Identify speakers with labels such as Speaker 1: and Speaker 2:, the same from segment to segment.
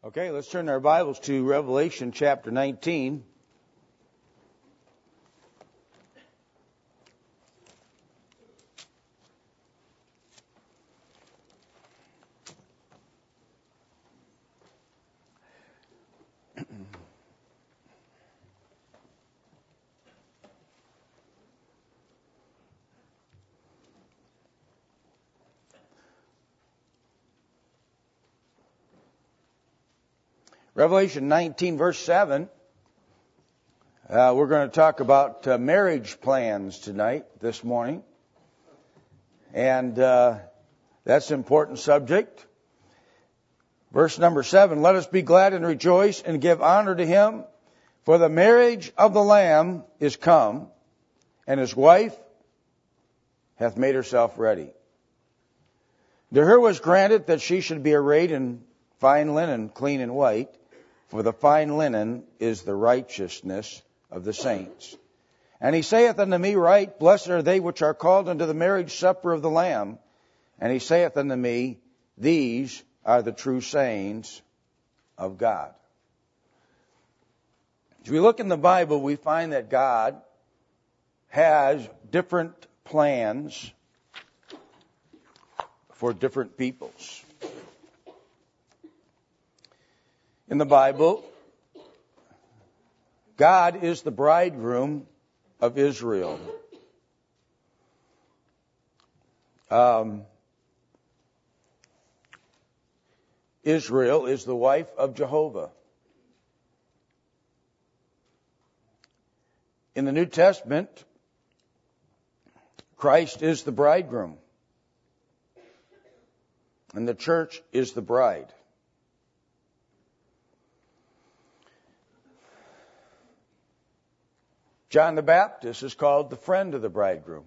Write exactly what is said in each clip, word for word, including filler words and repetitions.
Speaker 1: Okay, let's turn our Bibles to Revelation chapter nineteen. Revelation nineteen, verse seven. Uh, we're going to talk about uh, marriage plans tonight, this morning. And uh, that's an important subject. Verse number seven, let us be glad and rejoice and give honor to him, for the marriage of the Lamb is come, and his wife hath made herself ready. To her was granted that she should be arrayed in fine linen, clean and white, for the fine linen is the righteousness of the saints. And he saith unto me, Right, blessed are they which are called unto the marriage supper of the Lamb. And he saith unto me, These are the true sayings of God. As we look in the Bible, we find that God has different plans for different peoples. In the Bible, God is the bridegroom of Israel. Um, Israel is the wife of Jehovah. In the New Testament, Christ is the bridegroom, and the church is the bride. John the Baptist is called the friend of the bridegroom.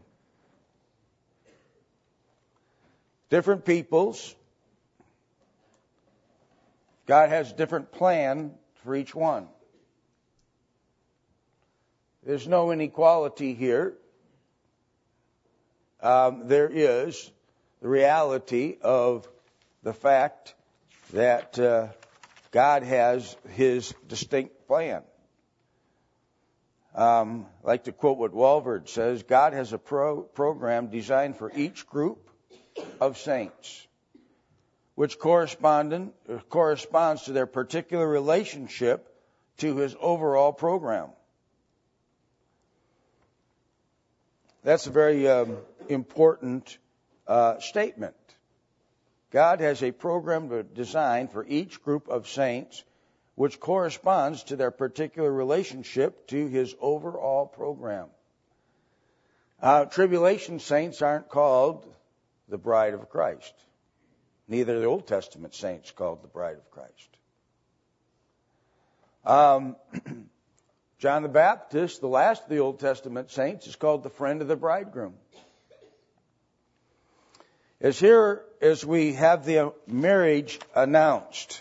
Speaker 1: Different peoples. God has a different plan for each one. There's no inequality here. Um, there is the reality of the fact that uh, God has his distinct plan. Um, I like to quote what Walvoord says, God has a pro- program designed for each group of saints, which correspond, corresponds to their particular relationship to his overall program. That's a very um, important uh, statement. God has a program designed for each group of saints, which corresponds to their particular relationship to his overall program. Uh, tribulation saints aren't called the bride of Christ. Neither the Old Testament saints called the bride of Christ. Um, John the Baptist, the last of the Old Testament saints, is called the friend of the bridegroom. As here, as we have the marriage announced,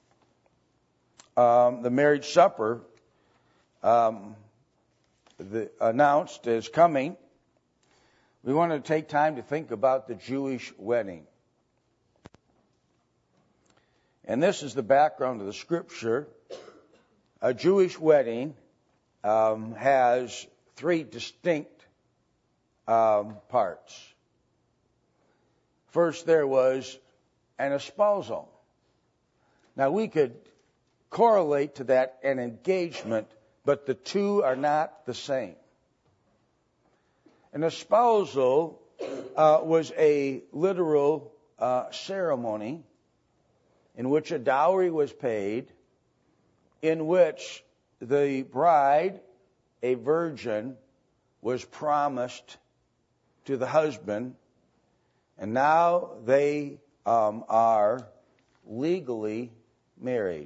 Speaker 1: Um, the marriage supper um, the, announced as coming, we want to take time to think about the Jewish wedding. And this is the background of the scripture. A Jewish wedding um, has three distinct um, parts. First, there was an espousal. Now, we could correlate to that an engagement, but the two are not the same. An espousal uh, was a literal uh, ceremony in which a dowry was paid, in which the bride, a virgin, was promised to the husband, and now they um, are legally married.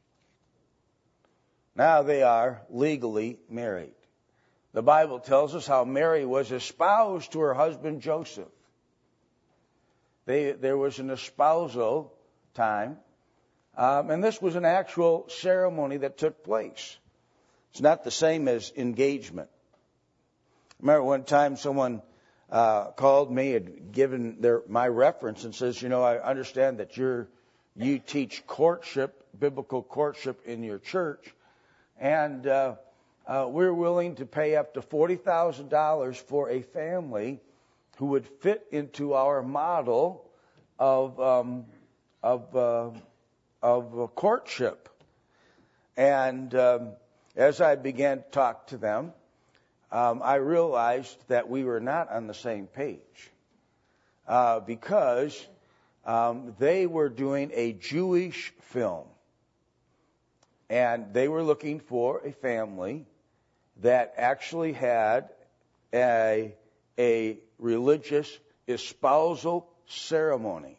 Speaker 1: Now they are legally married. The Bible tells us how Mary was espoused to her husband Joseph. They, there was an espousal time, um, and this was an actual ceremony that took place. It's not the same as engagement. I remember one time someone uh, called me, had given their my reference, and says, you know, I understand that you're you teach courtship, biblical courtship in your church. And uh, uh, we're willing to pay up to forty thousand dollars for a family who would fit into our model of um, of uh, of uh, courtship. And um, as I began to talk to them, um, I realized that we were not on the same page uh, because um, they were doing a Jewish film, and they were looking for a family that actually had a a religious espousal ceremony.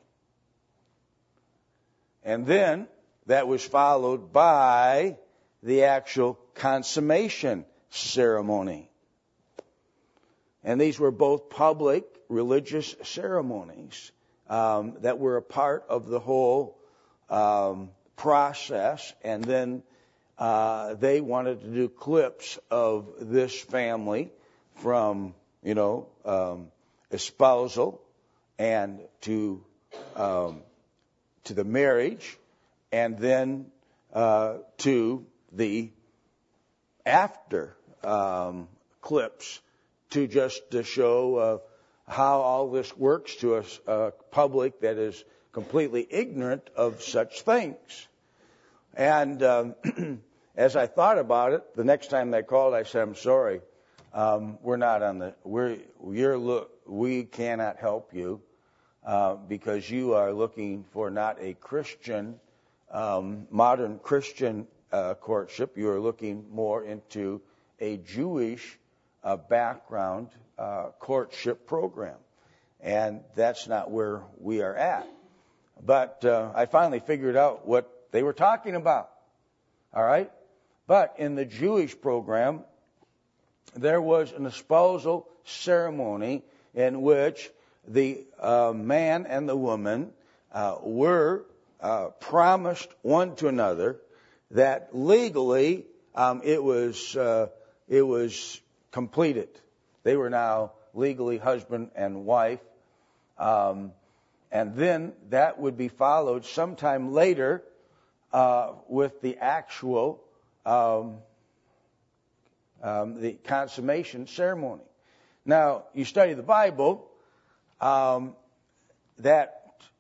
Speaker 1: And then that was followed by the actual consummation ceremony. And these were both public religious ceremonies um, that were a part of the whole um, process. And then uh, they wanted to do clips of this family from, you know, um, espousal and to um, to the marriage, and then uh, to the after um, clips to just to show uh, how all this works to a uh, public that is completely ignorant of such things. And um, as I thought about it, the next time they called, I said, "I'm sorry, um, we're not on the we're you're look we cannot help you uh, because you are looking for not a Christian." Um, modern Christian uh, courtship. You are looking more into a Jewish uh, background uh, courtship program, and that's not where we are at. But uh, I finally figured out what they were talking about. All right, but in the Jewish program, there was an espousal ceremony in which the uh, man and the woman uh, were Uh, promised one to another that legally um, it was uh, it was completed. They were now legally husband and wife, um, and then that would be followed sometime later uh, with the actual um, um, the consummation ceremony. Now, you study the Bible, um, that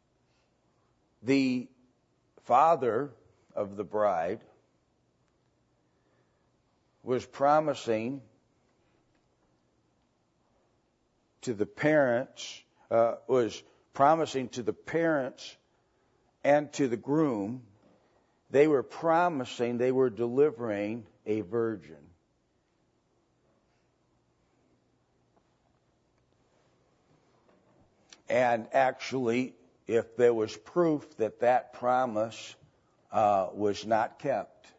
Speaker 1: the father of the bride was promising to the parents, uh, was promising to the parents and to the groom, they were promising, they were delivering a virgin. And actually, if there was proof that that promise uh, was not kept,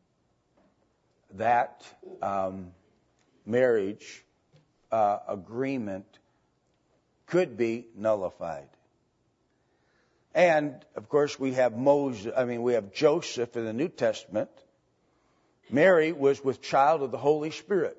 Speaker 1: that um, marriage uh, agreement could be nullified. And of course, we have Moses. I mean, we have Joseph in the New Testament. Mary was with child of the Holy Spirit.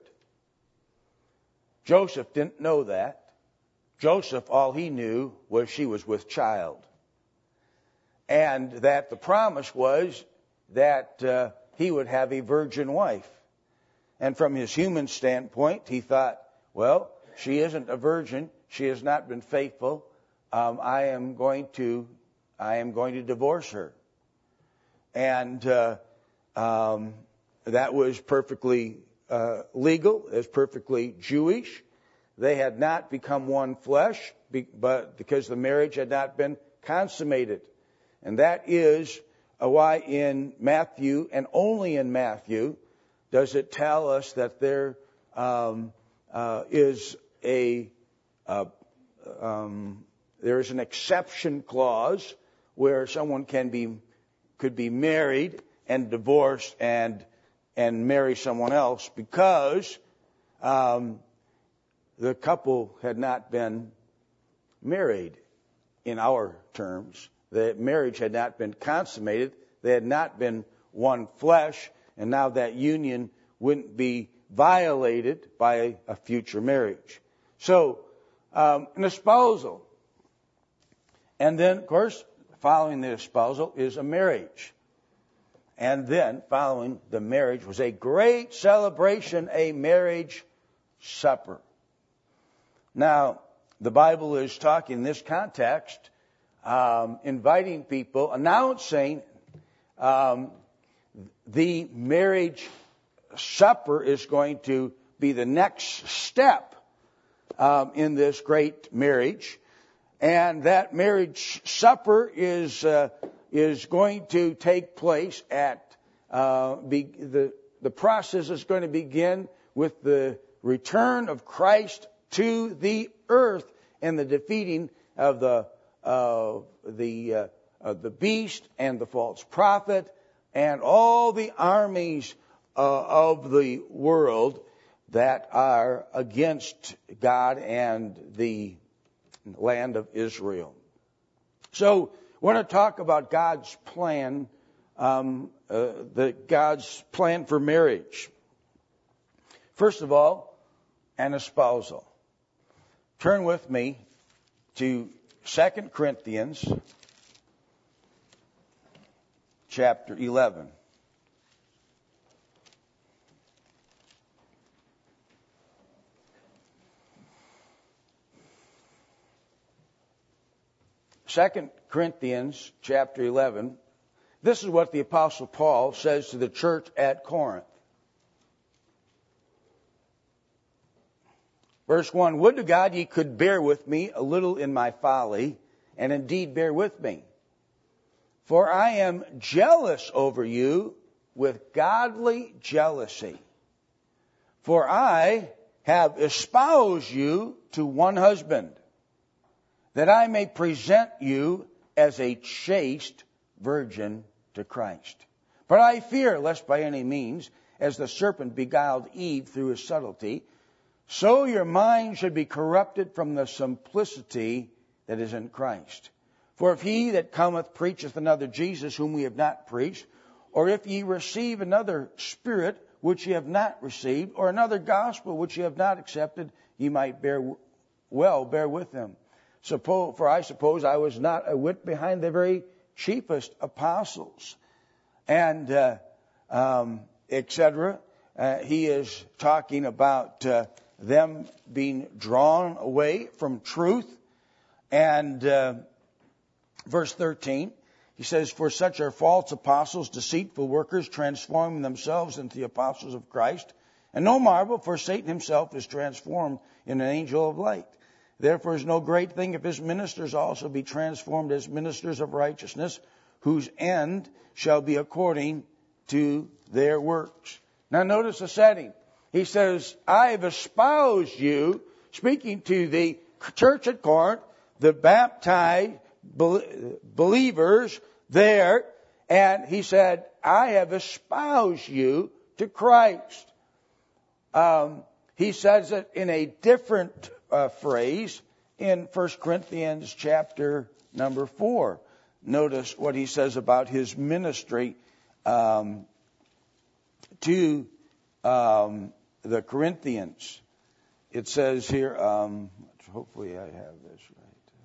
Speaker 1: Joseph didn't know that. Joseph, all he knew was she was with child. And that the promise was that uh, he would have a virgin wife. And from his human standpoint, he thought, well, she isn't a virgin. She has not been faithful. Um, I am going to, I am going to divorce her. And uh, um, that was perfectly uh, legal. It was perfectly Jewish. They had not become one flesh, but because the marriage had not been consummated. And that is why in Matthew, and only in Matthew, does it tell us that there um, uh, is a uh, um, there is an exception clause where someone can be could be married and divorced and and marry someone else because um, the couple had not been married in our terms. The marriage had not been consummated. They had not been one flesh, and now that union wouldn't be violated by a future marriage. So, um, an espousal. And then, of course, following the espousal is a marriage. And then following the marriage was a great celebration, a marriage supper. Now, the Bible is talking in this context, um, inviting people, announcing um, the marriage supper is going to be the next step um, in this great marriage. And that marriage supper is uh, is going to take place at uh, be, the the process is going to begin with the return of Christ to the earth and the defeating of the uh, the uh, of the beast and the false prophet and all the armies uh, of the world that are against God and the land of Israel. So we want to talk about God's plan, um, uh, the God's plan for marriage. First of all, an espousal. Turn with me to Second Corinthians chapter eleven. Second Corinthians chapter eleven, this is what the Apostle Paul says to the church at Corinth. Verse one, would to God ye could bear with me a little in my folly, and indeed bear with me. For I am jealous over you with godly jealousy. For I have espoused you to one husband, that I may present you as a chaste virgin to Christ. But I fear, lest by any means, as the serpent beguiled Eve through his subtlety, so your mind should be corrupted from the simplicity that is in Christ. For if he that cometh preacheth another Jesus whom we have not preached, or if ye receive another spirit which ye have not received, or another gospel which ye have not accepted, ye might bear well bear with him. Suppose, for I suppose I was not a whit behind the very chiefest apostles, and uh, um, et cetera. Uh, he is talking about uh, them being drawn away from truth. And uh, verse thirteen, he says, for such are false apostles, deceitful workers, transforming themselves into the apostles of Christ. And no marvel, for Satan himself is transformed in an angel of light. Therefore is no great thing if his ministers also be transformed as ministers of righteousness, whose end shall be according to their works. Now notice the setting. He says, I have espoused you, speaking to the church at Corinth, the baptized believers there, and he said, I have espoused you to Christ. Um, he says it in a different uh, phrase in First Corinthians chapter number four. Notice what he says about his ministry um, to um, the Corinthians. It says here, um, hopefully I have this right.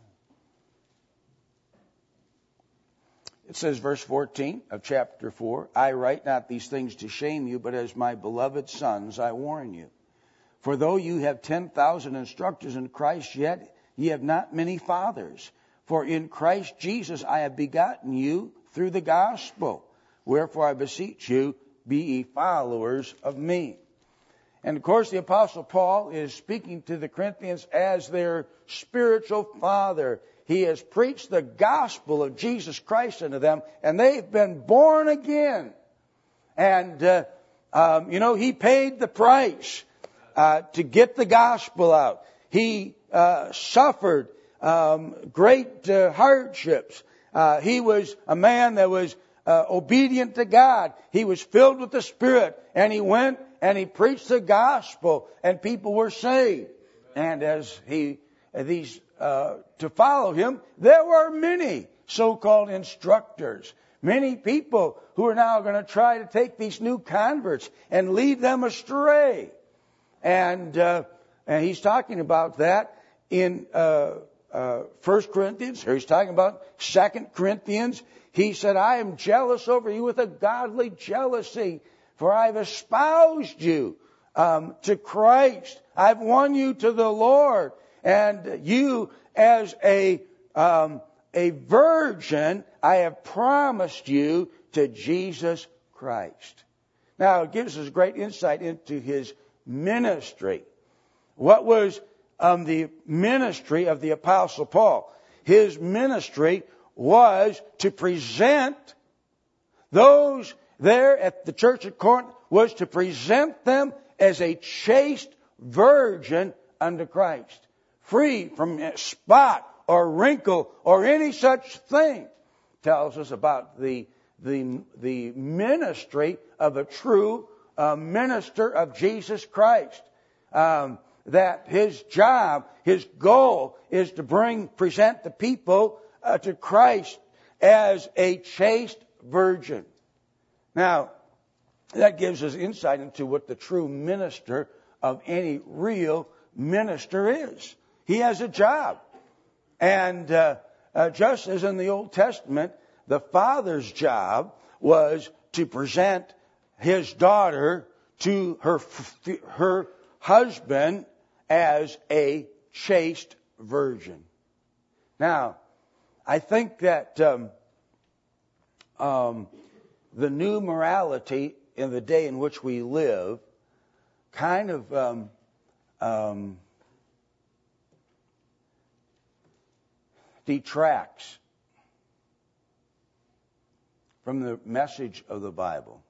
Speaker 1: It says, verse fourteen of chapter four, I write not these things to shame you, but as my beloved sons I warn you. For though you have ten thousand instructors in Christ, yet ye have not many fathers. For in Christ Jesus I have begotten you through the gospel. Wherefore I beseech you, be ye followers of me. And of course the Apostle Paul is speaking to the Corinthians as their spiritual father. He has preached the gospel of Jesus Christ unto them, and they've been born again. And, uh, um, you know, he paid the price uh, to get the gospel out. He uh, suffered um, great uh, hardships. Uh, he was a man that was uh, obedient to God. He was filled with the Spirit, and he went and he preached the gospel, and people were saved. And as he, these, uh, to follow him, there were many so-called instructors, many people who are now going to try to take these new converts and lead them astray. And, uh, and he's talking about that in, uh, uh, First Corinthians, here he's talking about Second Corinthians. He said, I am jealous over you with a godly jealousy, for I've espoused you um, to Christ. I've won you to the Lord. And you, as a um, a virgin, I have promised you to Jesus Christ. Now, it gives us great insight into his ministry. What was um, the ministry of the Apostle Paul? His ministry was to present those there at the church at Corinth, was to present them as a chaste virgin unto Christ, free from spot or wrinkle or any such thing. Tells us about the the the ministry of a true uh, minister of Jesus Christ. Um, that his job, his goal, is to bring, present the people uh, to Christ as a chaste virgin. Now, that gives us insight into what the true minister of any real minister is. He has a job. And uh, uh, just as in the Old Testament, the father's job was to present his daughter to her her husband as a chaste virgin. Now, I think that um, um, the new morality in the day in which we live kind of um, um, detracts from the message of the Bible.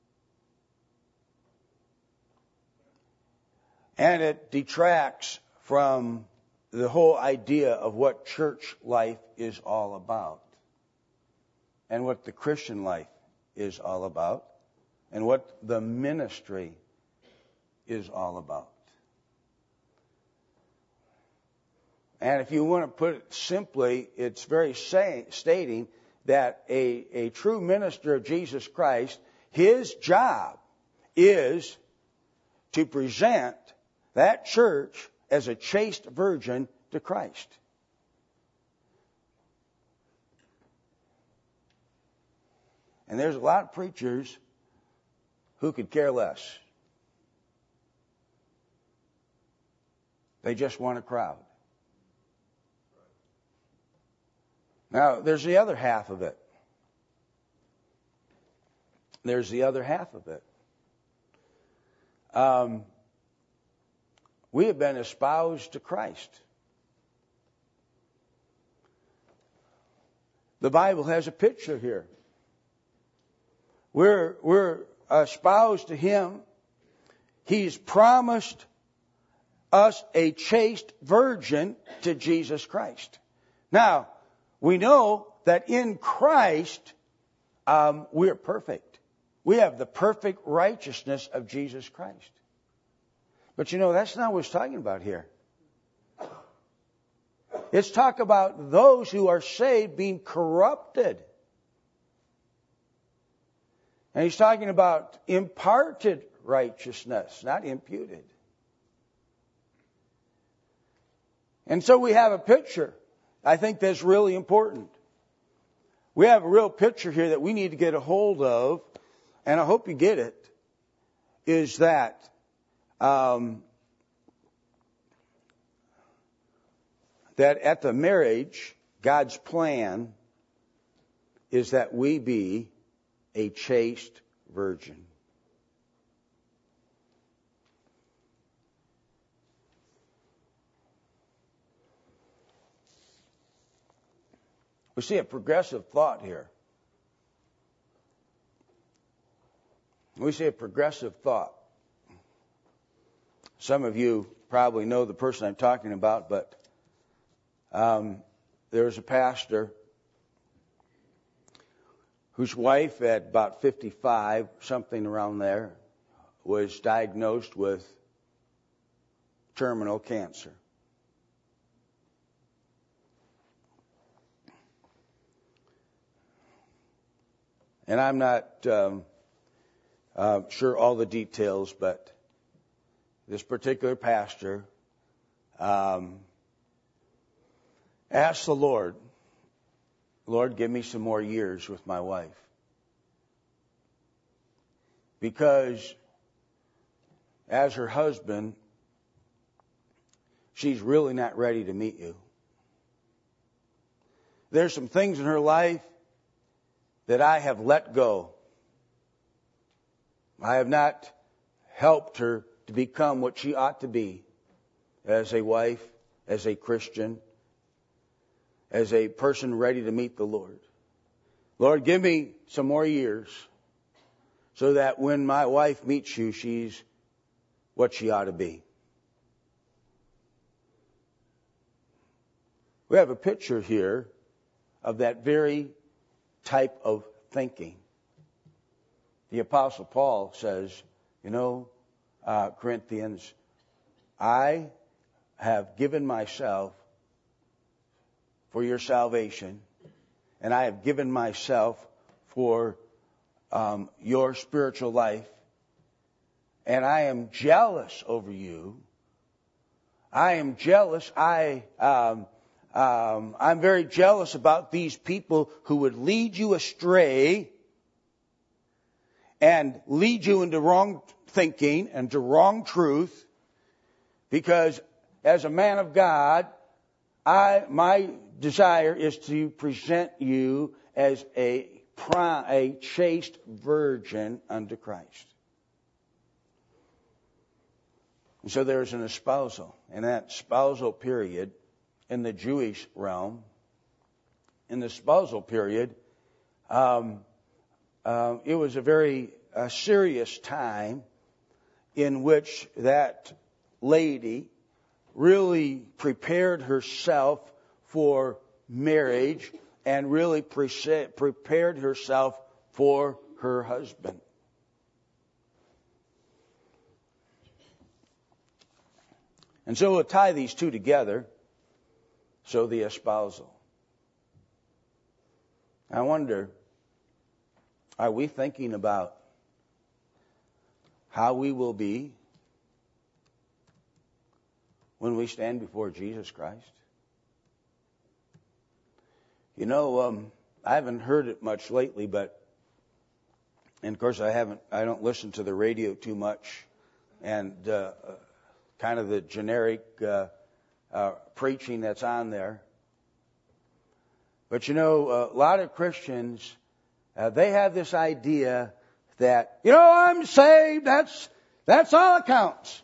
Speaker 1: And it detracts from the whole idea of what church life is all about, and what the Christian life is all about, and what the ministry is all about. And if you want to put it simply, it's very say, stating that a, a true minister of Jesus Christ, his job is to present that church as a chaste virgin to Christ. And there's a lot of preachers who could care less. They just want a crowd. Now, there's the other half of it. There's the other half of it. Um, we have been espoused to Christ. The Bible has a picture here. We're, we're espoused to Him. He's promised us a chaste virgin to Jesus Christ. Now, we know that in Christ, um, we're perfect. We have the perfect righteousness of Jesus Christ. But you know, that's not what it's talking about here. It's talk about those who are saved being corrupted. And he's talking about imparted righteousness, not imputed. And so we have a picture. I think that's really important. We have a real picture here that we need to get a hold of, and I hope you get it, is that um, that at the marriage, God's plan is that we be a chaste virgin. We see a progressive thought here. We see a progressive thought. Some of you probably know the person I'm talking about, but um, there was a pastor whose wife, at about fifty-five, something around there, was diagnosed with terminal cancer. And I'm not um, uh, sure all the details, but this particular pastor um, ask the Lord, Lord, give me some more years with my wife. Because as her husband, she's really not ready to meet you. There's some things in her life that I have let go. I have not helped her to become what she ought to be as a wife, as a Christian, as a person ready to meet the Lord. Lord, give me some more years so that when my wife meets you, she's what she ought to be. We have a picture here of that very type of thinking. The Apostle Paul says, you know, uh, Corinthians, I have given myself for your salvation, and I have given myself for um, your spiritual life, and I am jealous over you. I am jealous. I, um, um, I'm very jealous about these people who would lead you astray and lead you into wrong thinking and to wrong truth, because as a man of God, I my desire is to present you as a a chaste virgin unto Christ. And so there's an espousal, and that spousal period in the Jewish realm, in the spousal period, um, uh, it was a very uh, serious time in which that lady really prepared herself for marriage and really pre- prepared herself for her husband. And so we'll tie these two together. So the espousal. I wonder, are we thinking about how we will be when we stand before Jesus Christ? You know, um, I haven't heard it much lately, but, and of course I haven't, I don't listen to the radio too much, and uh, kind of the generic uh, uh, preaching that's on there. But you know, a lot of Christians, uh, they have this idea that, you know, I'm saved, that's, that's all that counts.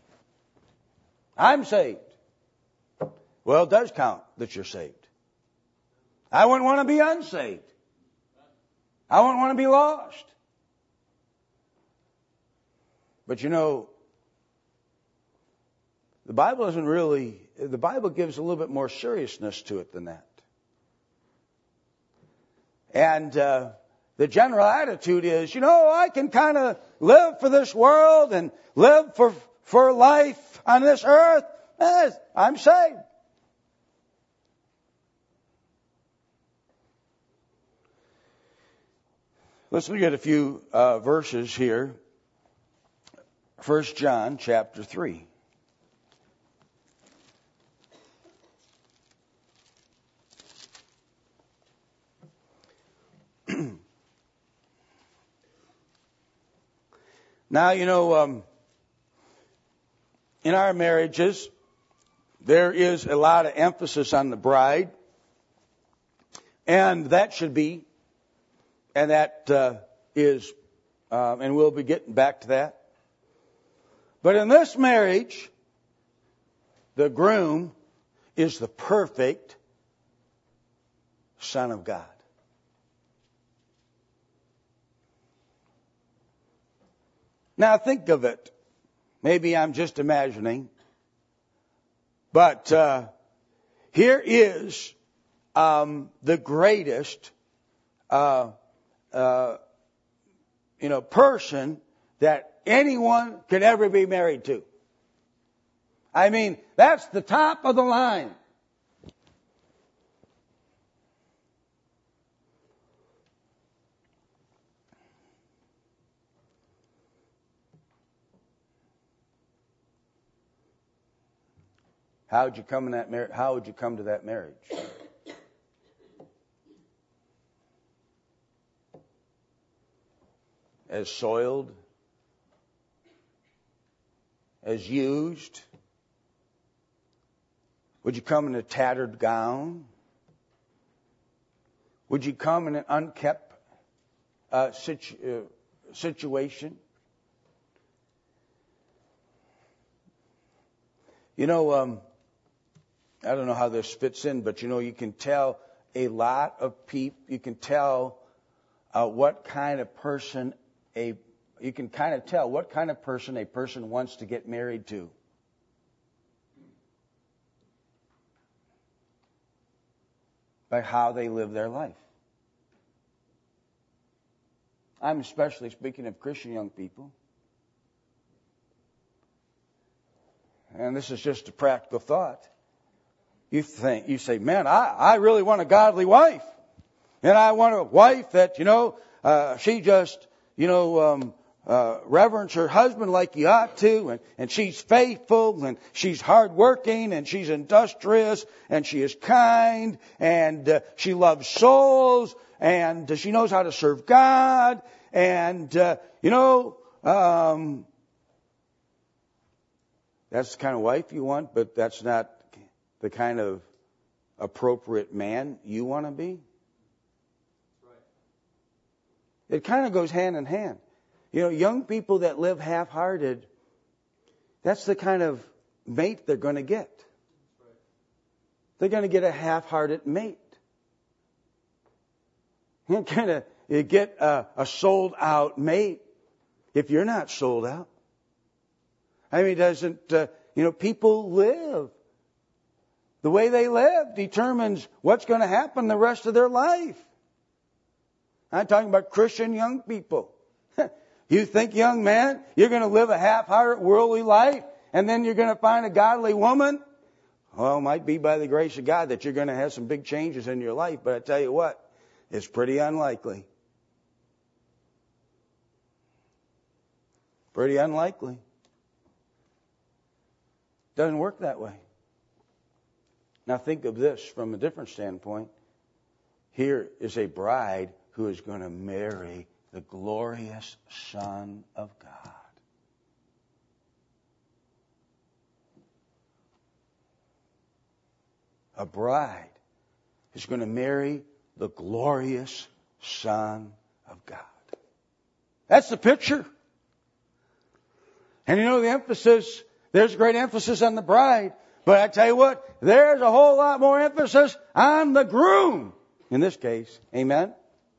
Speaker 1: I'm saved. Well, it does count that you're saved. I wouldn't want to be unsaved. I wouldn't want to be lost. But you know, the Bible isn't really, the Bible gives a little bit more seriousness to it than that. And uh, the general attitude is, you know, I can kind of live for this world and live for, for life on this earth. Eh, I'm saved. Let's look at a few uh, verses here. First John chapter three. Now, you know, um, in our marriages, there is a lot of emphasis on the bride, and that should be. And that uh, is, uh, and we'll be getting back to that. But in this marriage, the groom is the perfect Son of God. Now think of it. Maybe I'm just imagining. But uh, here is um, the greatest uh Uh, you know, person that anyone could ever be married to. I mean, that's the top of the line. how would you come in that mar- how would you come to that marriage? As soiled, as used? Would you come in a tattered gown? Would you come in an unkept uh, situ- uh, situation? You know, um, I don't know how this fits in, but you know, you can tell a lot of people, you can tell uh, what kind of person a, you can kind of tell what kind of person a person wants to get married to. By how they live their life. I'm especially speaking of Christian young people. And this is just a practical thought. You think, you say, man, I, I really want a godly wife. And I want a wife that, you know, uh, she just, you know, um, uh, reverence her husband like you ought to. And, and she's faithful and she's hardworking and she's industrious and she is kind and uh, she loves souls and uh, she knows how to serve God. And, uh, you know, um, that's the kind of wife you want, but that's not the kind of appropriate man you want to be. Right. It kind of goes hand in hand. You know, young people that live half-hearted, that's the kind of mate they're going to get. Right. They're going to get a half-hearted mate. You're going to you get a, a sold-out mate if you're not sold out. I mean, doesn't, uh, you know, people live. The way they live determines what's going to happen the rest of their life. I'm talking about Christian young people. You think, young man, you're going to live a half-hearted worldly life and then you're going to find a godly woman? Well, it might be by the grace of God that you're going to have some big changes in your life, but I tell you what, it's pretty unlikely. Pretty unlikely. Doesn't work that way. Now think of this from a different standpoint. Here is a bride who is going to marry the glorious Son of God. A bride is going to marry the glorious Son of God. That's the picture. And you know the emphasis, there's great emphasis on the bride. But I tell you what, there's a whole lot more emphasis on the groom in this case. Amen?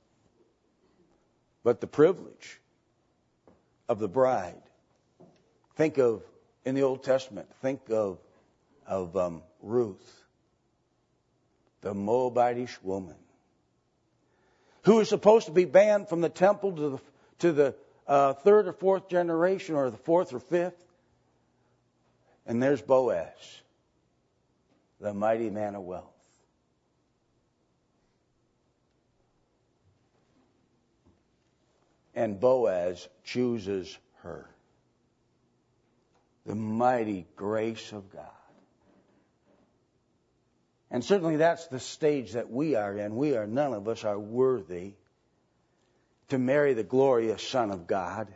Speaker 1: But the privilege of the bride. Think of, in the Old Testament, think of, of um, Ruth, the Moabitish woman, who was supposed to be banned from the temple to the, to the uh, third or fourth generation, or the fourth or fifth. And there's Boaz, the mighty man of wealth. And Boaz chooses her. The mighty grace of God. And certainly that's the stage that we are in. We are, none of us are worthy to marry the glorious Son of God.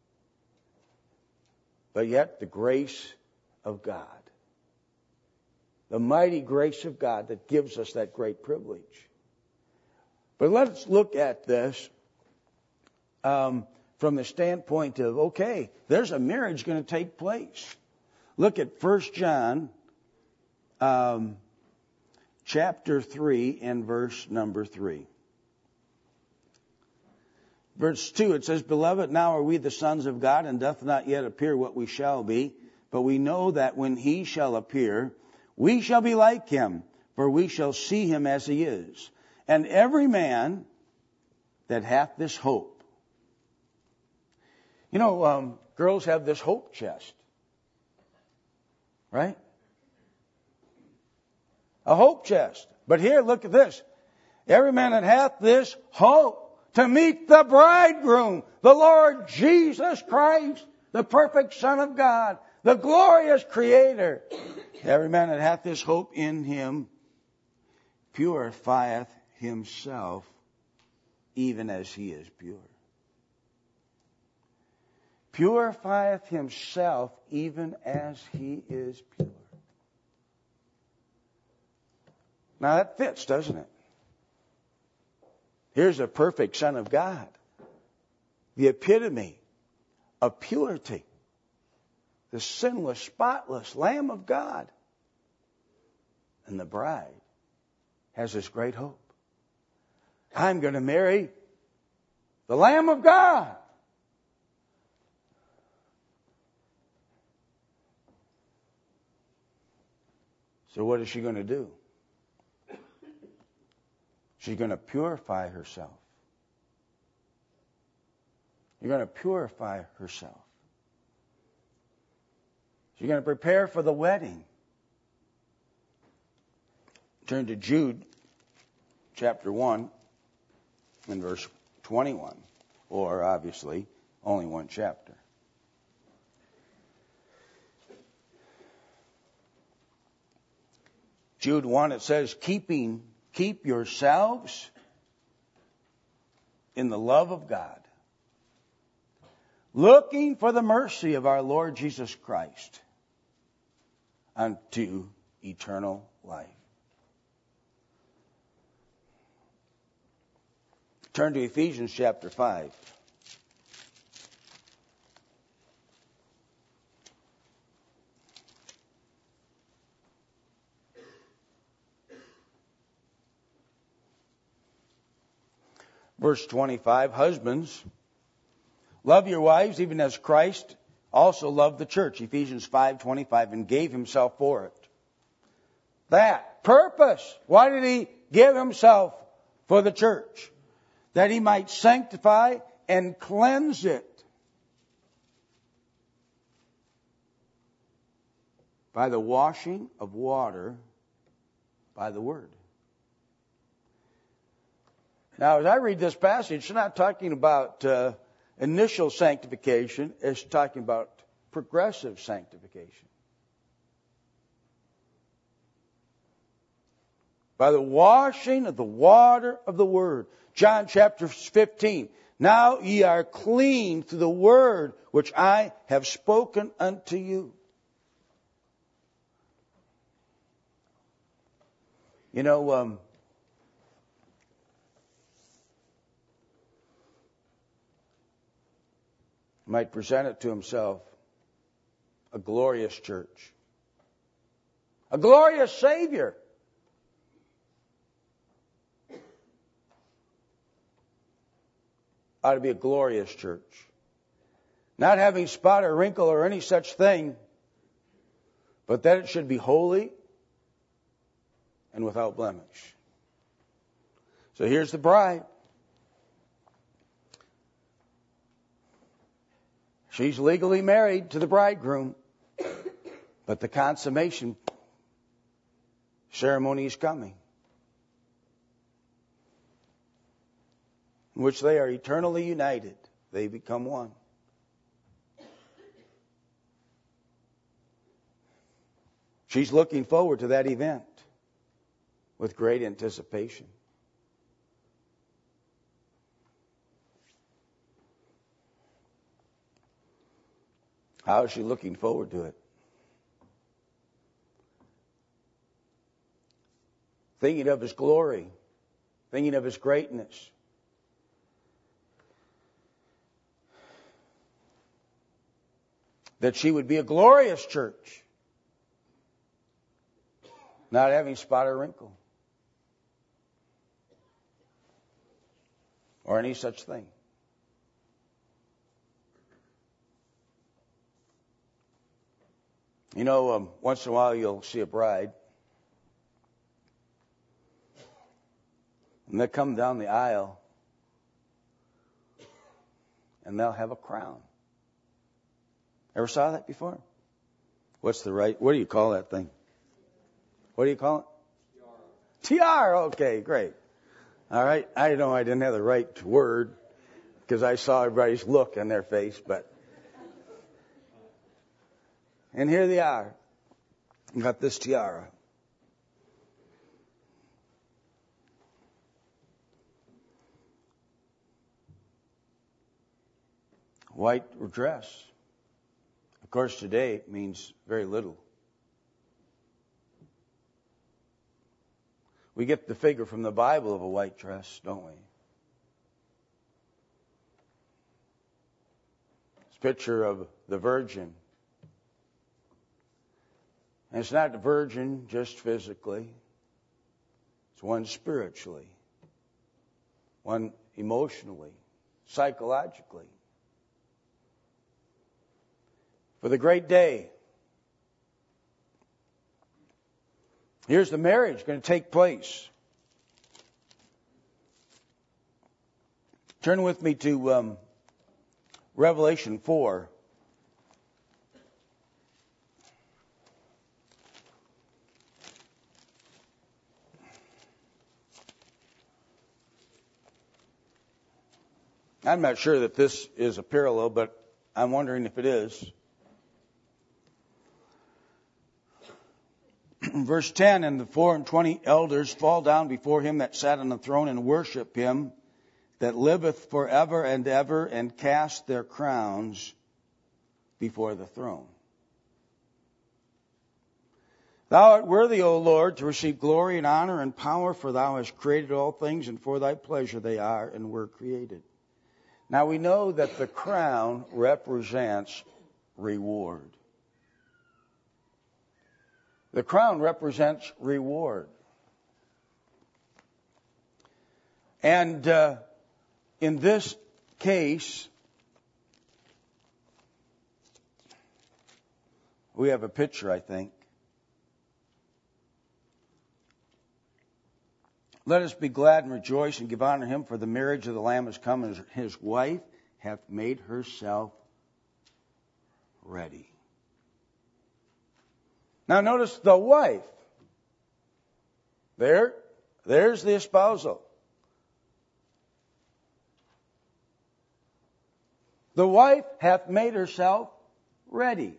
Speaker 1: But yet the grace of God. The mighty grace of God that gives us that great privilege. But let's look at this um, from the standpoint of, okay, there's a marriage going to take place. Look at First John um, chapter three and verse number three. Verse two, it says, Beloved, now are we the sons of God, and doth not yet appear what we shall be. But we know that when he shall appear, we shall be like him, for we shall see him as he is. And every man that hath this hope. You know, um, girls have this hope chest. Right? A hope chest. But here, look at this. Every man that hath this hope to meet the bridegroom, the Lord Jesus Christ, the perfect Son of God. the glorious Creator. Every man that hath this hope in Him purifieth himself even as He is pure. Purifieth himself even as He is pure. Now that fits, doesn't it? Here's a perfect Son of God. The epitome of purity. The sinless, spotless Lamb of God. And the bride has this great hope. I'm going to marry the Lamb of God. So what is she going to do? She's going to purify herself. You're going to purify herself. She's going to prepare for the wedding. Turn to Jude, chapter one, and verse twenty-one. Or, obviously, only one chapter. Jude one, it says, keeping, keep yourselves in the love of God, looking for the mercy of our Lord Jesus Christ unto eternal life. Turn to Ephesians chapter five. Verse twenty-five, husbands, love your wives even as Christ also loved the church. Ephesians five twenty-five, and gave himself for it. That purpose. Why did he give himself for the church? That he might sanctify and cleanse it by the washing of water by the word. Now, as I read this passage, it's not talking about uh, initial sanctification. It's talking about progressive sanctification. By the washing of the water of the word. John chapter fifteen. Now ye are clean through the word which I have spoken unto you. You know, um, might present it to himself a glorious church, a glorious Savior. Ought to be a glorious church, not having spot or wrinkle or any such thing, but that it should be holy and without blemish. So here's the bride. She's legally married to the bridegroom, but the consummation ceremony is coming, in which they are eternally united. They become one. She's looking forward to that event with great anticipation. How is she looking forward to it? Thinking of His glory, thinking of His greatness. That she would be a glorious church, not having spot or wrinkle, or any such thing. You know, um, once in a while you'll see a bride, and they'll come down the aisle, and they'll have a crown. Ever saw that before? What's the right, what do you call that thing? What do you call it? Tiara. Tiara, okay, great. All right, I know I didn't have the right word because I saw everybody's look on their face, but And here they are. Got this tiara. White dress. Of course, today it means very little. We get the figure from the Bible of a white dress, don't we? It's a picture of the Virgin. And it's not the Virgin just physically. It's one spiritually, one emotionally, psychologically. For the great day. Here's the marriage going to take place. Turn with me to um, Revelation four. I'm not sure that this is a parallel, but I'm wondering if it is. Verse ten, and the four and twenty elders fall down before him that sat on the throne and worship him that liveth forever and ever, and cast their crowns before the throne. Thou art worthy, O Lord, to receive glory and honor and power, for thou hast created all things, and for thy pleasure they are and were created. Now we know that the crown represents reward. The crown represents reward. And uh, in this case, we have a picture, I think. Let us be glad and rejoice and give honor to him, for the marriage of the Lamb is come, and his wife hath made herself ready. Now notice the wife. There, there's the espousal. The wife hath made herself ready.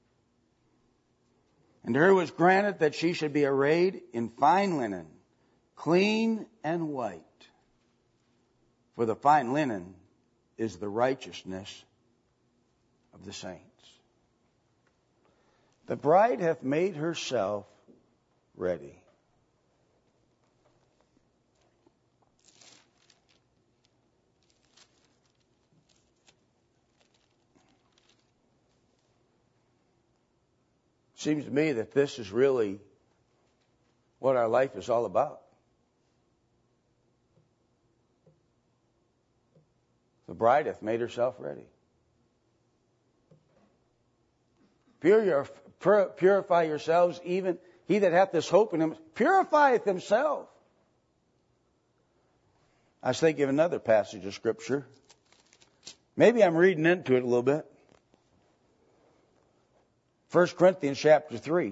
Speaker 1: And her was granted that she should be arrayed in fine linen, clean and white. For the fine linen is the righteousness of the saints. The bride hath made herself ready. Seems to me that this is really what our life is all about. The bride hath made herself ready. Purify yourselves, even he that hath this hope in him purifieth himself. I was thinking of another passage of Scripture. Maybe I'm reading into it a little bit. First Corinthians chapter three.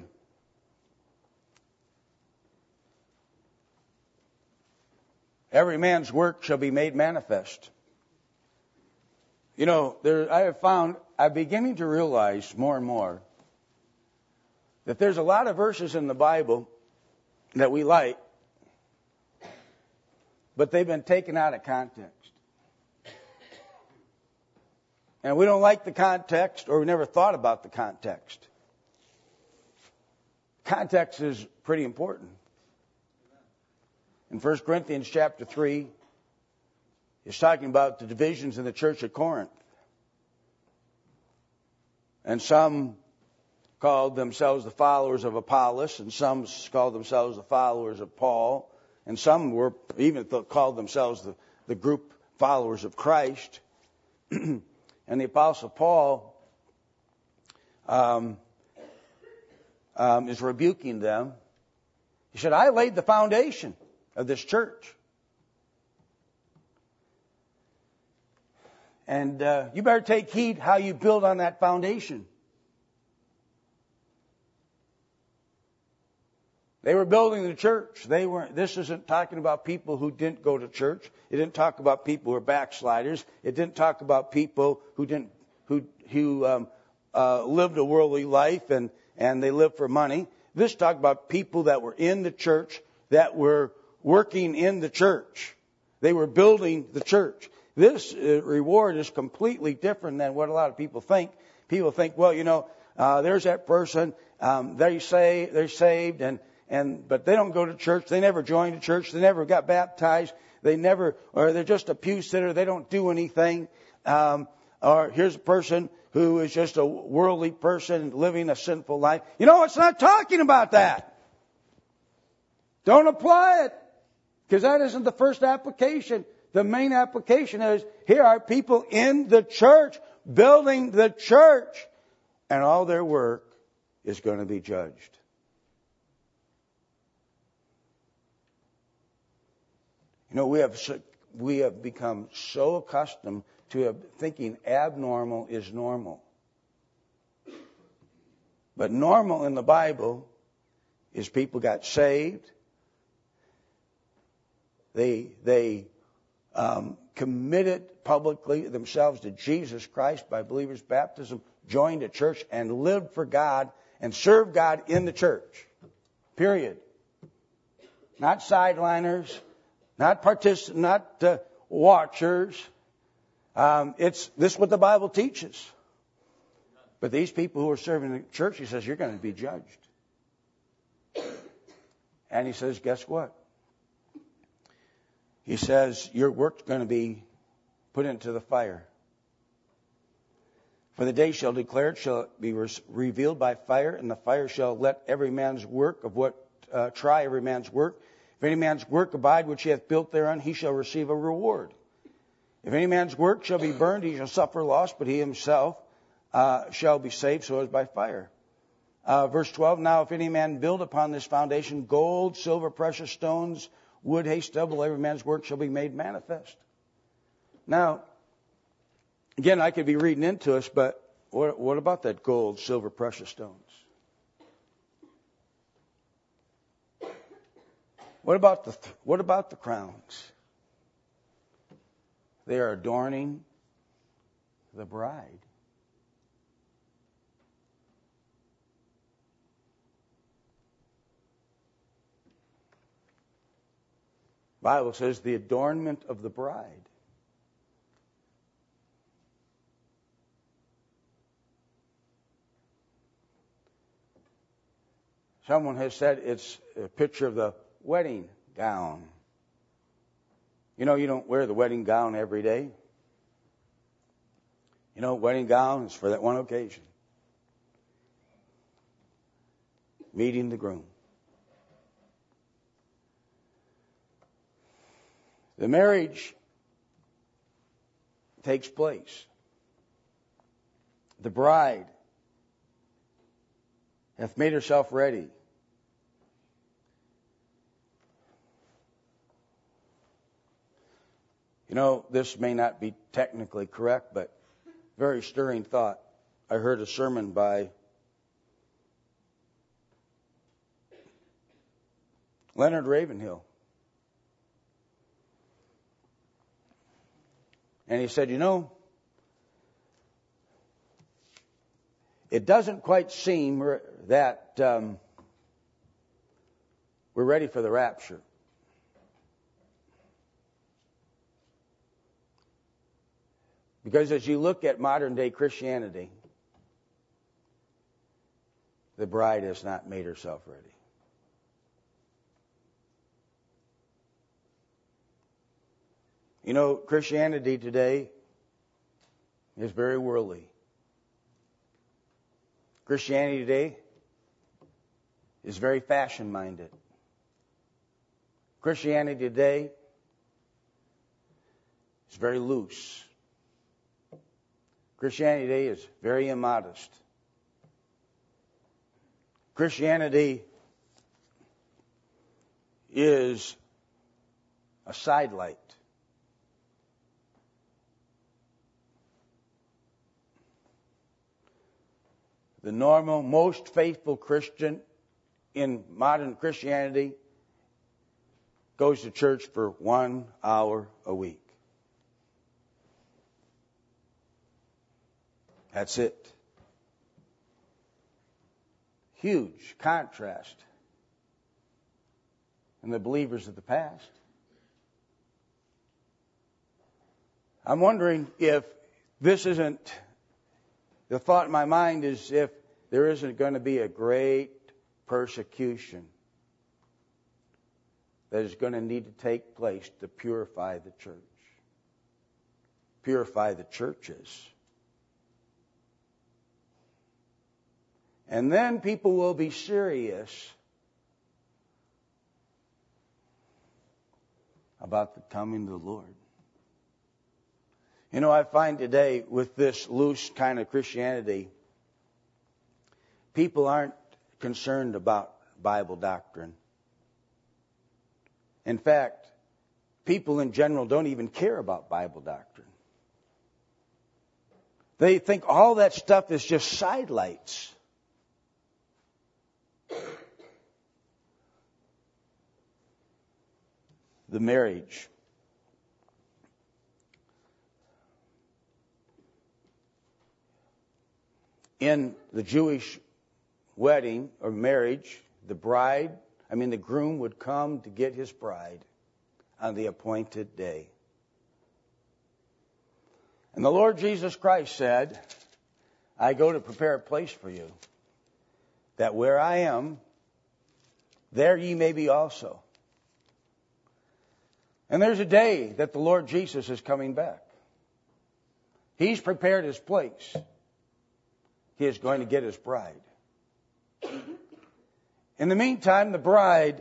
Speaker 1: Every man's work shall be made manifest. You know, there, I have found, I'm beginning to realize more and more that there's a lot of verses in the Bible that we like, but they've been taken out of context. And we don't like the context, or we never thought about the context. Context is pretty important. In First Corinthians chapter three, it's talking about the divisions in the church at Corinth. And some called themselves the followers of Apollos, and some called themselves the followers of Paul, and some were even called themselves the, the group followers of Christ. And the Apostle Paul um, um, is rebuking them. He said, I laid the foundation of this church. And uh, you better take heed how you build on that foundation. They were building the church. They weren't. This isn't talking about people who didn't go to church. It didn't talk about people who were backsliders. It didn't talk about people who didn't, who who um, uh, lived a worldly life and, and they lived for money. This talked about people that were in the church, that were working in the church. They were building the church. This uh, reward is completely different than what a lot of people think. People think, well, you know, uh, there's that person, um, they say they're saved, and, and but they don't go to church. They never joined a church. They never got baptized. They never, or they're just a pew sitter. They don't do anything. Um, or here's a person who is just a worldly person living a sinful life. You know, it's not talking about that. Don't apply it, because that isn't the first application. The main application is, here are people in the church, building the church, and all their work is going to be judged. You know, we have we have become so accustomed to thinking abnormal is normal. But normal in the Bible is people got saved. They they um, committed publicly themselves to Jesus Christ by believers' baptism, joined a church, and lived for God and served God in the church. Period. Not sideliners, not partic- not uh, watchers. Um, it's this is what the Bible teaches. But these people who are serving the church, he says, you're going to be judged. And he says, guess what? He says, your work's going to be put into the fire. For the day shall declare it, shall be re- revealed by fire, and the fire shall let every man's work of what, uh, try every man's work. If any man's work abide which he hath built thereon, he shall receive a reward. If any man's work shall be burned, he shall suffer loss, but he himself uh, shall be saved, so as by fire. Uh, verse twelve, now if any man build upon this foundation gold, silver, precious stones, wood, hay, stubble, every man's work shall be made manifest. Now, again, I could be reading into us, but what, what about that gold, silver, precious stones? What about the what about the crowns? They are adorning the bride. The Bible says the adornment of the bride. Someone has said it's a picture of the wedding gown. You know, you don't wear the wedding gown every day. You know, wedding gown is for that one occasion. Meeting the groom. The marriage takes place. The bride hath made herself ready. You know, this may not be technically correct, but very stirring thought. I heard a sermon by Leonard Ravenhill. And he said, you know, it doesn't quite seem that um, we're ready for the rapture. Because as you look at modern day Christianity, the bride has not made herself ready. You know, Christianity today is very worldly. Christianity today is very fashion-minded. Christianity today is very loose. Christianity today is very immodest. Christianity is a sidelight. The normal, most faithful Christian in modern Christianity goes to church for one hour a week. That's it. huge contrast in the believers of the past. I'm wondering if this isn't, the thought in my mind is if there isn't going to be a great persecution that is going to need to take place to purify the church, purify the churches. And then people will be serious about the coming of the Lord. You know, I find today with this loose kind of Christianity, people aren't concerned about Bible doctrine. In fact, people in general don't even care about Bible doctrine. They think all that stuff is just sidelights. The marriage. In the Jewish wedding or marriage, the bride, I mean the groom would come to get his bride on the appointed day. And the Lord Jesus Christ said, I go to prepare a place for you, that where I am, there ye may be also. And there's a day that the Lord Jesus is coming back. He's prepared his place. He is going to get his bride. In the meantime, the bride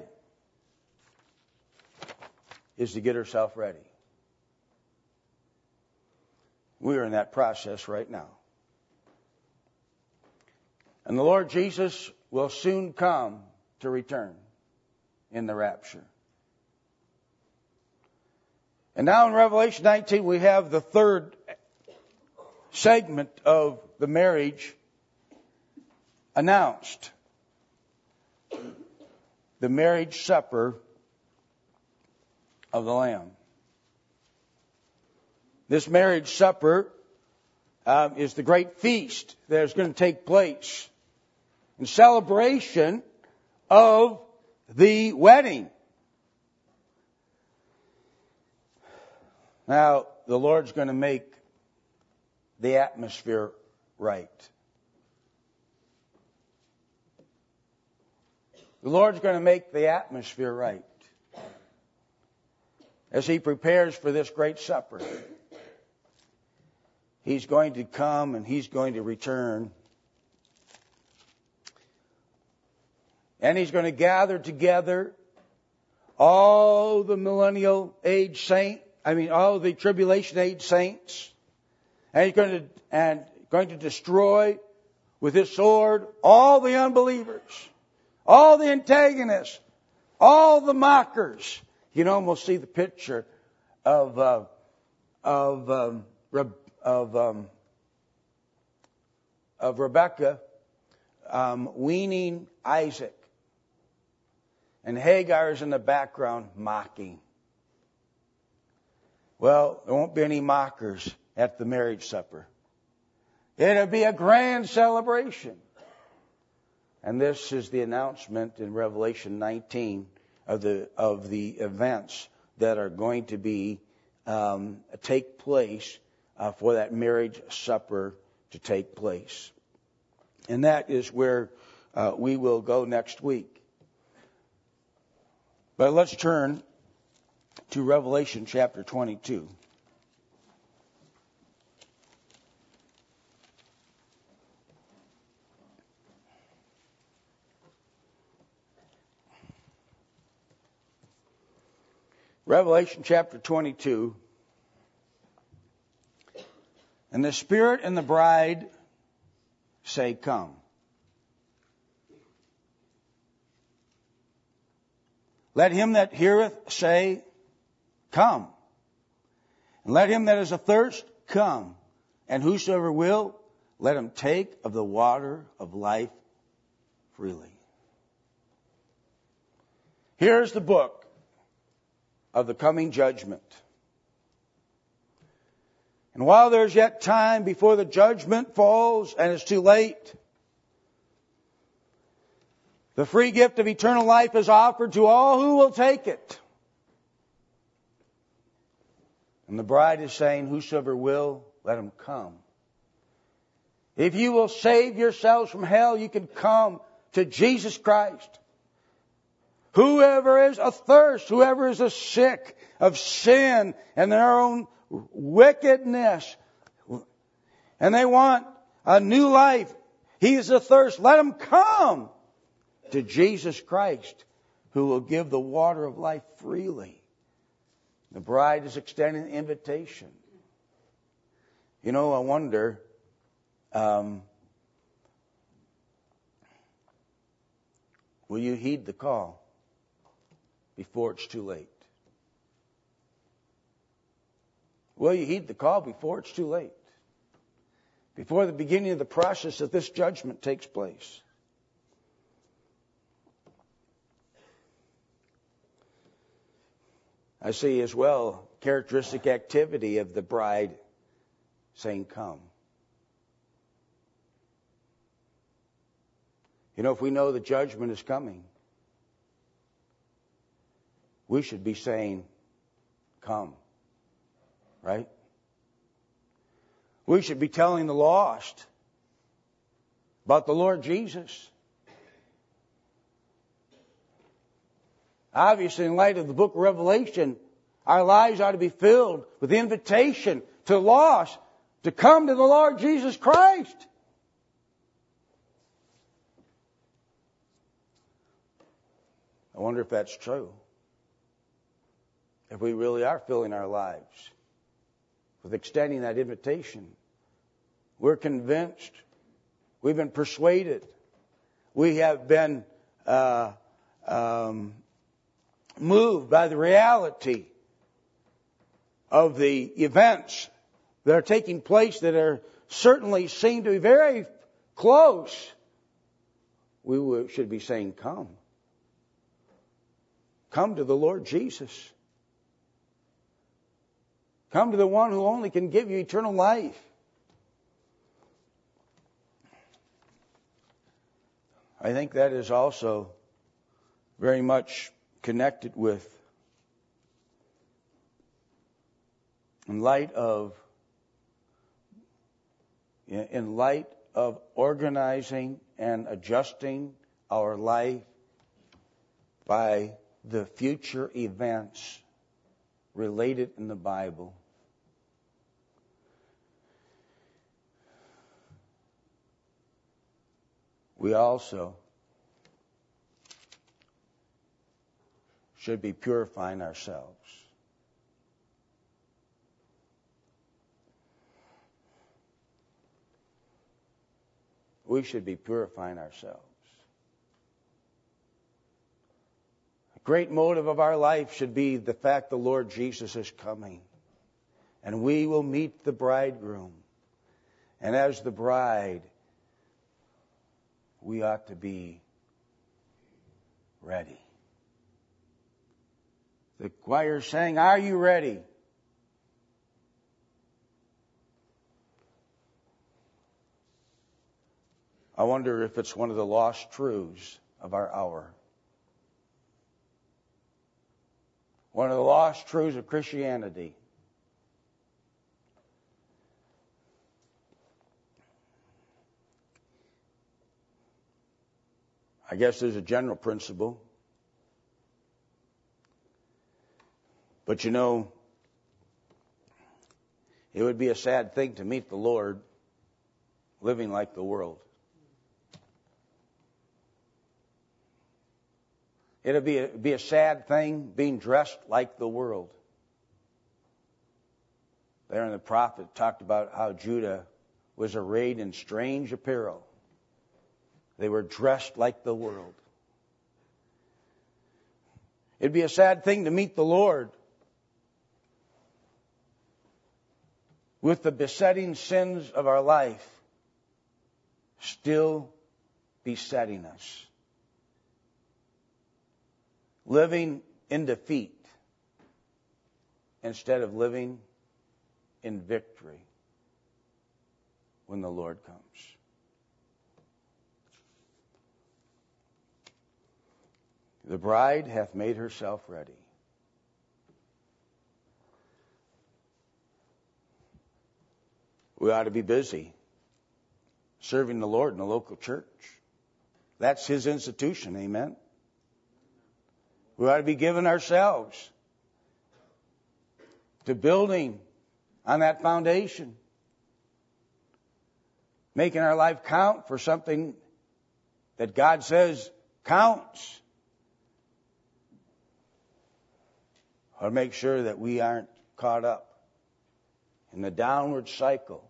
Speaker 1: is to get herself ready. We are in that process right now. And the Lord Jesus will soon come to return in the rapture. And now in Revelation nineteen, we have the third segment of the marriage announced. The marriage supper of the Lamb. This marriage supper uh, is the great feast that is going to take place in celebration of the wedding. Now, the Lord's going to make the atmosphere right. The Lord's going to make the atmosphere right as He prepares for this great supper. He's going to come and He's going to return. And He's going to gather together all the millennial age saints, I mean all the tribulation age saints. And He's going to, and going to destroy with His sword all the unbelievers, all the antagonists, all the mockers. You can almost see the picture of uh, of um, of um, of Rebecca um, weaning Isaac, and Hagar is in the background mocking. Well, there won't be any mockers at the marriage supper. It'll be a grand celebration. And this is the announcement in Revelation nineteen of the of the events that are going to be um, take place uh, for that marriage supper to take place. And that is where uh, we will go next week. But let's turn to Revelation chapter twenty-two. Revelation chapter twenty-two. And the Spirit and the bride say, come. Let him that heareth say, come. And let him that is athirst come. And whosoever will, let him take of the water of life freely. Here's the book of the coming judgment. And while there's yet time before the judgment falls and it's too late, The free gift of eternal life is offered to all who will take it. And the bride is saying, whosoever will, let him come. If you will save yourselves from hell, you can come to Jesus Christ. Whoever is athirst, whoever is a sick of sin and their own wickedness, and they want a new life, he is athirst, let him come to Jesus Christ, who will give the water of life freely. The bride is extending the invitation. You know, I wonder, um, will you heed the call before it's too late? Will you heed the call before it's too late? Before the beginning of the process of this judgment takes place. I see as well characteristic activity of the bride saying, come. You know, if we know the judgment is coming, we should be saying, come. Right? We should be telling the lost about the Lord Jesus. Obviously, in light of the book of Revelation, our lives ought to be filled with the invitation to the lost to come to the Lord Jesus Christ. I wonder if that's true. If we really are filling our lives with extending that invitation. We're convinced. We've been persuaded. We have been uh, um, moved by the reality of the events that are taking place that are certainly seem to be very close. We should be saying, come. Come to the Lord Jesus. Come to the one who only can give you eternal life. I think that is also very much connected with, in light of, in light of organizing and adjusting our life by the future events related in the Bible. We also should be purifying ourselves. We should be purifying ourselves. A great motive of our life should be the fact the Lord Jesus is coming. And we will meet the bridegroom. And as the bride, we ought to be ready. The choir sang, "Are you ready?" I wonder if it's one of the lost truths of our hour. One of the lost truths of Christianity. I guess there's a general principle. But you know, it would be a sad thing to meet the Lord living like the world. It would be a, be a sad thing being dressed like the world. There in the prophet talked about how Judah was arrayed in strange apparel. They were dressed like the world. It'd be a sad thing to meet the Lord with the besetting sins of our life still besetting us. Living in defeat instead of living in victory when the Lord comes. The bride hath made herself ready. We ought to be busy serving the Lord in the local church. That's His institution, amen? We ought to be giving ourselves to building on that foundation, making our life count for something that God says counts. Or make sure that we aren't caught up in the downward cycle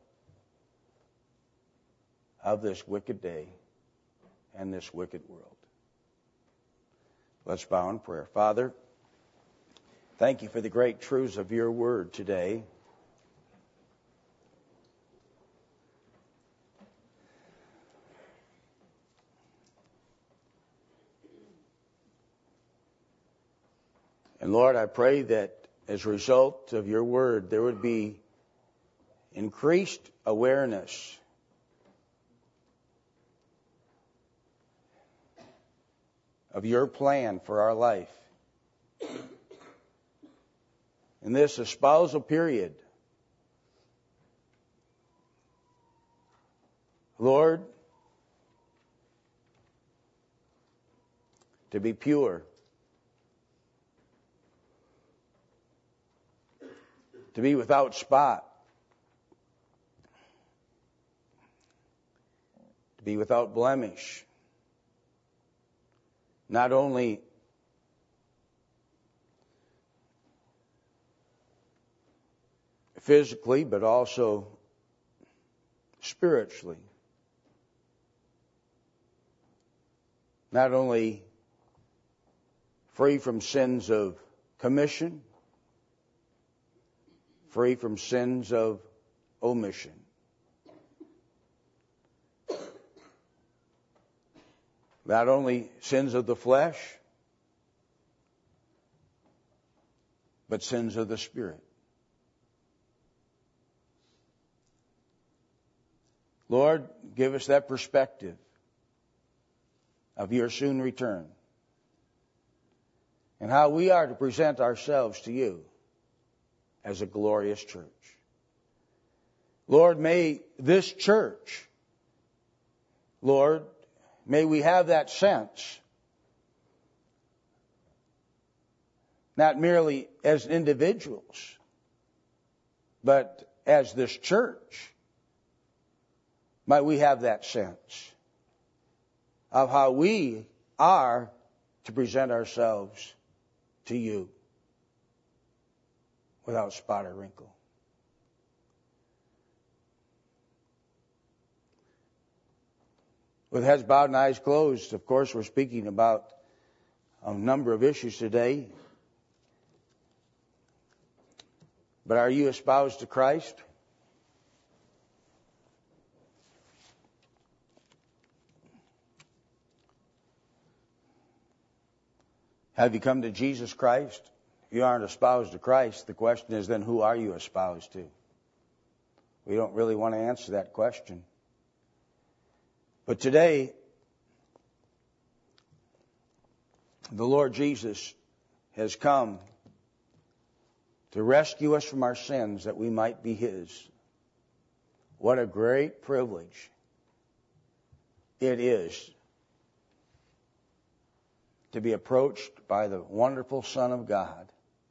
Speaker 1: of this wicked day and this wicked world. Let's bow in prayer. Father, thank you for the great truths of your word today. And Lord, I pray that as a result of your word, there would be increased awareness of your plan for our life. In this espousal period, Lord, to be pure, to be without spot, to be without blemish, not only physically, but also spiritually. Not only free from sins of commission, free from sins of omission. Not only sins of the flesh, but sins of the Spirit. Lord, give us that perspective of your soon return and how we are to present ourselves to you as a glorious church. Lord, may this church, Lord, may we have that sense, not merely as individuals, but as this church, might we have that sense of how we are to present ourselves to you without spot or wrinkle. With heads bowed and eyes closed, of course, we're speaking about a number of issues today. But are you espoused to Christ? Have you come to Jesus Christ? If you aren't espoused to Christ, the question is then, who are you espoused to? We don't really want to answer that question. But today, the Lord Jesus has come to rescue us from our sins that we might be His. What a great privilege it is to be approached by the wonderful Son of God,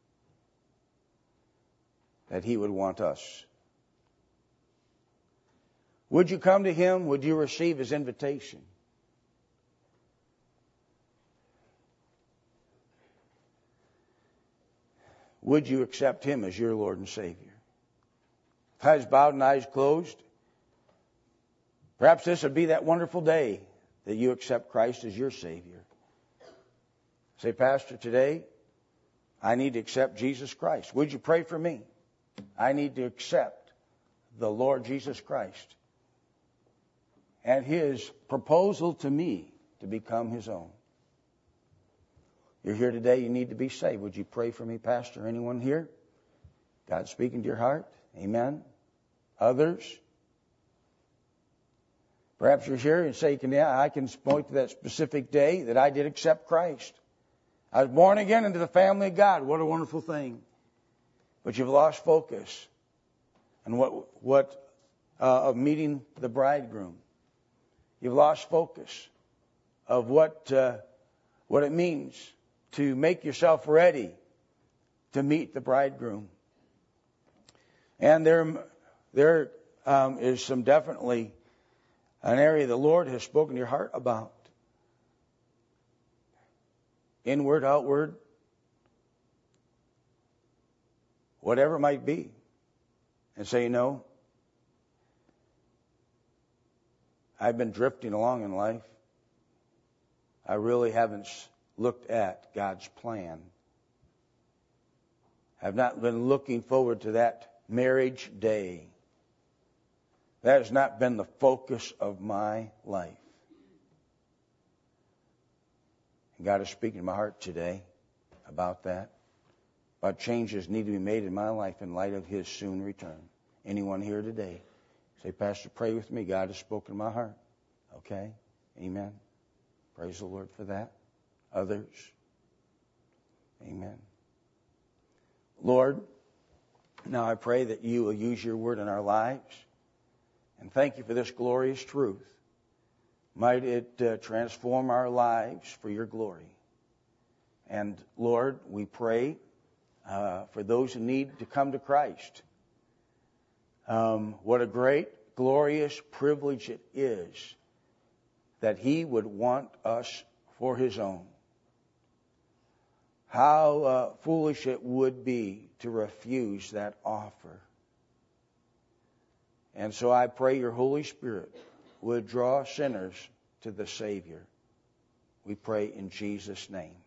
Speaker 1: that He would want us. Would you come to Him? Would you receive His invitation? Would you accept Him as your Lord and Savior? Heads bowed and eyes closed. Perhaps this would be that wonderful day that you accept Christ as your Savior. Say, Pastor, today I need to accept Jesus Christ. Would you pray for me? I need to accept the Lord Jesus Christ and His proposal to me to become His own. You're here today, you need to be saved. Would you pray for me, Pastor? Anyone here? God speaking to your heart? Amen. Others? Perhaps you're here and say, yeah, I can point to that specific day that I did accept Christ. I was born again into the family of God. What a wonderful thing. But you've lost focus on what, what uh, of meeting the bridegroom. You've lost focus of what uh, what it means to make yourself ready to meet the bridegroom. And there, there um, is some definitely an area the Lord has spoken to your heart about. Inward, outward, whatever it might be. And say, you know, I've been drifting along in life. I really haven't looked at God's plan. I've not been looking forward to that marriage day. That has not been the focus of my life. And God is speaking to my heart today about that. About changes need to be made in my life in light of His soon return. Anyone here today? Say, Pastor, pray with me. God has spoken to my heart. Okay? Amen. Praise the Lord for that. Others? Amen. Lord, now I pray that you will use your word in our lives. And thank you for this glorious truth. Might it uh, transform our lives for your glory. And Lord, we pray uh, for those who need to come to Christ. Um, what a great, glorious privilege it is that He would want us for His own. How uh, foolish it would be to refuse that offer. And so I pray your Holy Spirit would draw sinners to the Savior. We pray in Jesus' name.